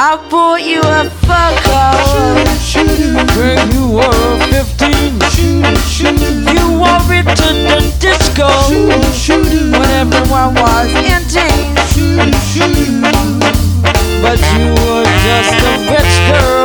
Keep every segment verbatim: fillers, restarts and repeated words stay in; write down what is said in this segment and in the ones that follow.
I bought you a fur coat when you were fifteen. You wore it to the disco when everyone was in teen. But you were just a rich girl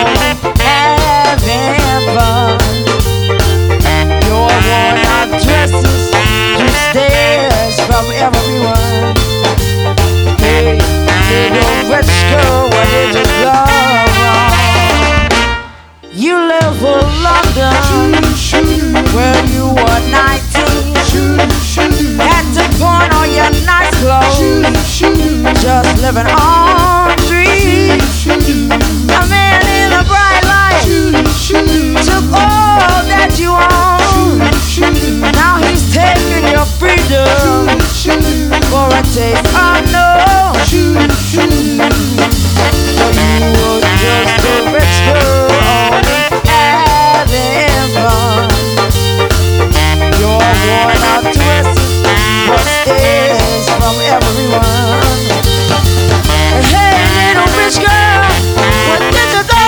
having fun. Your worn-out dresses drew stares from everyone. Hey, little rich girl, where did you go wrong? You live for London when you were nineteen. Had to pawn all your nice clothes, just living on dreams. A man in a bright light took all that you own. Now he's taking your freedom for a taste of no. So you were just a rich girl having fun. Your worn out dresses were stares from everyone. Hey little rich girl, what did you do?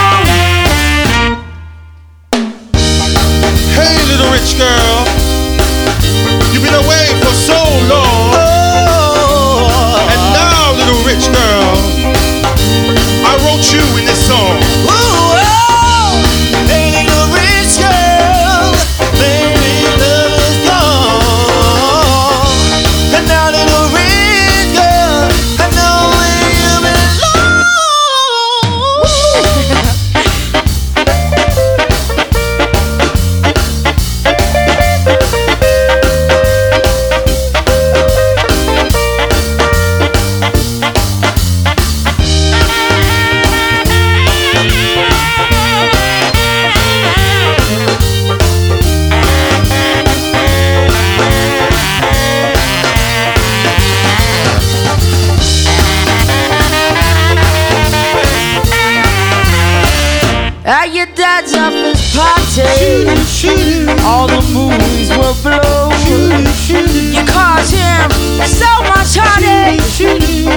Hey little rich girl, you've been away for so long. Oh. And now little rich girl, I wrote you in this song. Ooh, oh. Hey little rich girl, baby love is gone. And now little rich girl, I know where you belong. At your dad's office party, all the movies were blown. You caused him so much heartache.